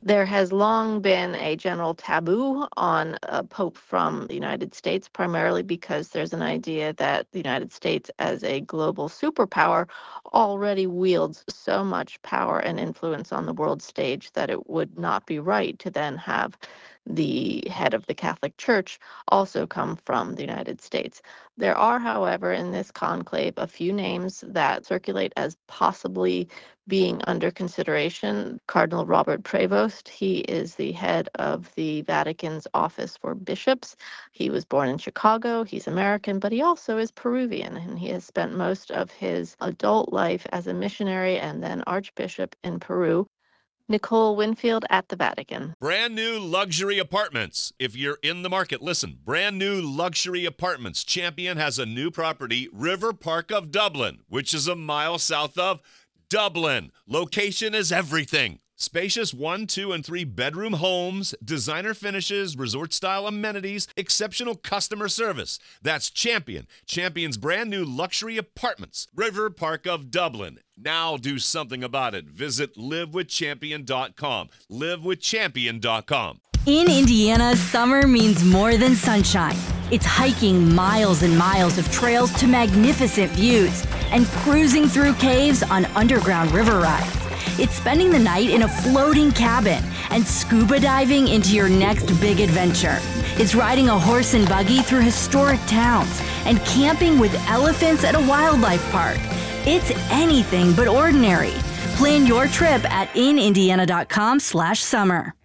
There has long been a general taboo on a pope from the United States, primarily because there's an idea that the United States, as a global superpower, already wields so much power and influence on the world stage that it would not be right to then have the head of the Catholic Church also come from the United States. There are, however, in this conclave, a few names that circulate as possibly being under consideration. Cardinal Robert Prevost, he is the head of the Vatican's Office for Bishops. He was born in Chicago. He's American, but he also is Peruvian, and he has spent most of his adult life as a missionary and then archbishop in Peru. Nicole Winfield at the Vatican. Brand new luxury apartments. If you're in the market, listen. Brand new luxury apartments. Champion has a new property, River Park of Dublin, which is a mile south of Dublin. Location is everything. Spacious 1, 2, and 3 bedroom homes, designer finishes, resort-style amenities, exceptional customer service. That's Champion. Champion's brand new luxury apartments. River Park of Dublin. Now do something about it. Visit livewithchampion.com. livewithchampion.com. In Indiana, summer means more than sunshine. It's hiking miles and miles of trails to magnificent views and cruising through caves on underground river rides. It's spending the night in a floating cabin and scuba diving into your next big adventure. It's riding a horse and buggy through historic towns and camping with elephants at a wildlife park. It's anything but ordinary. Plan your trip at inindiana.com/summer.